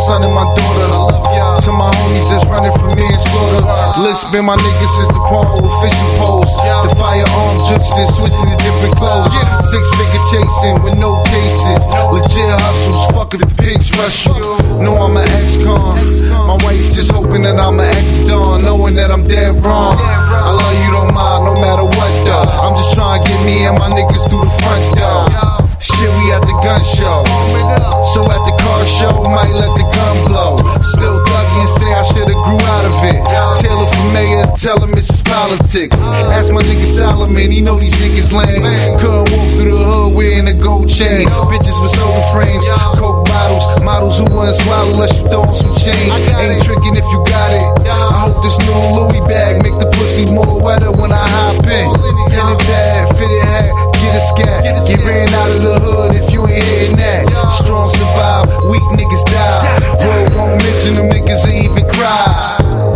son and my daughter. To my homies that's running from manslaughter. Let's spin my niggas since the pawn with fishing poles. The firearm juxing, switching to different clothes. 6-figure chasing with no cases. Legit hustles, fuck if the pigs rush you. Know I'm an ex-con. My wife just hoping that I'm an ex-don, knowing that I'm dead wrong. I love you, don't mind, no matter what though. I'm just trying to get me and my niggas through the front door. Shit, we at the gun show. So at the car show, might let the gun blow. Still thuggin', say I shoulda grew out of it. Taylor for mayor, tell him it's politics. Ask my nigga Solomon, he know these niggas lame. Couldn't walk through the hood wearing a gold chain. Bitches with soda frames, coke bottles, models who wouldn't swallow unless you throw on some change. Ain't tricking if you got it. I hope this new Louis bag make the pussy more wetter when I hop in. Get it bad, fit it hat, get a scat. Get ran out of the hood if you ain't hearing that. Strong survive, weak niggas die. World won't mention them niggas or even cry.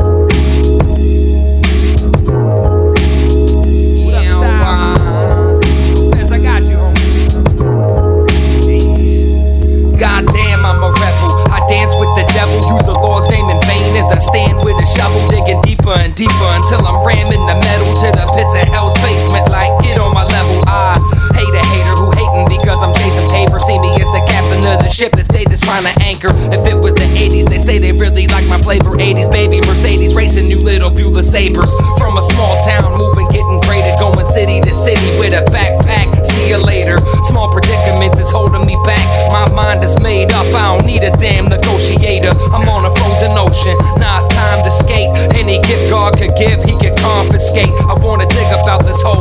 Goddamn, I'm a rebel. I dance with the devil, use the Lord's name in vain as I stand with a shovel, digging deeper and deeper until I'm ramming the metal to the pits of hell's basement. Like, get on my level. I hate a hater who hating because I'm chasing paper. See me as the captain of the ship that they just trying to anchor. If it was the 80s, they say they really like my flavor. 80s baby Mercedes racing new little Bueller Sabres. From a small town, moving, getting greater, going city to city with a backpack. See you later. Small predicaments is holding me back. My mind is made up, I don't need a damn negotiator. I'm on a frozen ocean, now it's time to skate. Any gift God could give, he could confiscate. I wanna dig about this whole